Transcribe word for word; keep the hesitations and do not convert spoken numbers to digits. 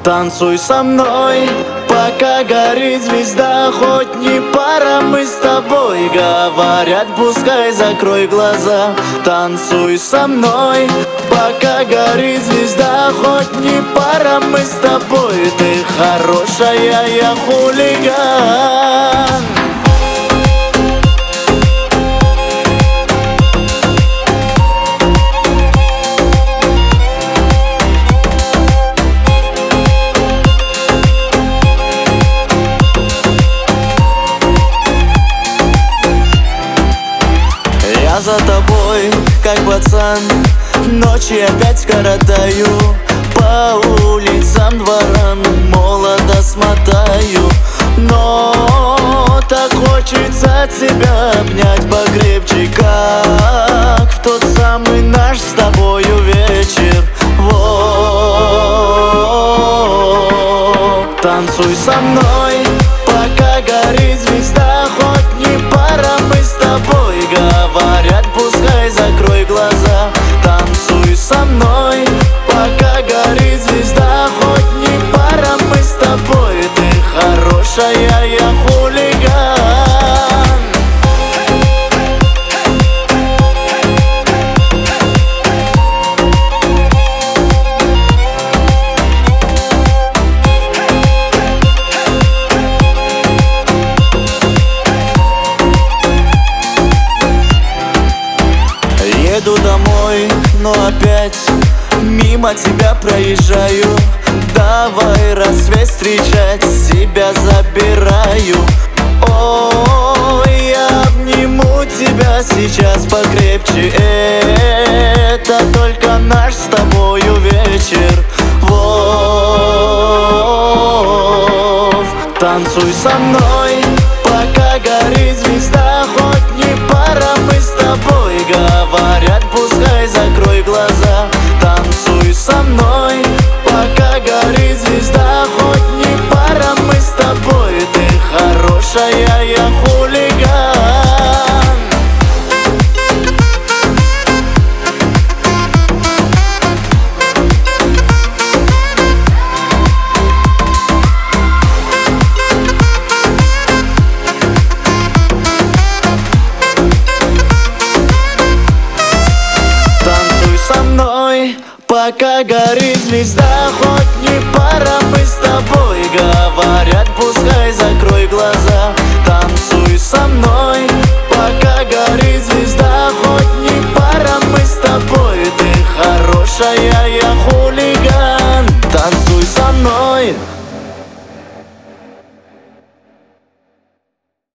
Танцуй со мной, пока горит звезда. Хоть не пара, мы с тобой. Говорят, пускай закрой глаза. Танцуй со мной, пока горит звезда. Хоть не пара, мы с тобой. Ты хорошая, я хулиган. Я за тобой, как пацан, ночи опять коротаю. По улицам, дворам молодо смотаю. Но так хочется тебя обнять покрепче, как в тот самый наш с тобою вечер. Вот. Танцуй со мной, пока горит звезда. Хоть не пара, мы с тобой. Говорят, пускай закрой глаза. Танцуй со мной, пока горит звезда. Хоть не пара, мы с тобой. Ты хорошая, я хулиган. Еду домой, но опять мимо тебя проезжаю. Давай рассвет встречать, себя забираю. Ой, я обниму тебя сейчас покрепче. Это только наш с тобою вечер. Вов. Танцуй со мной, пока горит звезда. Хоть не пара, мы с тобой. Говорят, пускай закрой глаза. Танцуй со мной, пока горит звезда. Хоть не пара, мы с тобой. Ты хорошая, я хулиган. Пока горит звезда, хоть не пара, мы с тобой. Говорят, пускай закрой глаза. Танцуй со мной.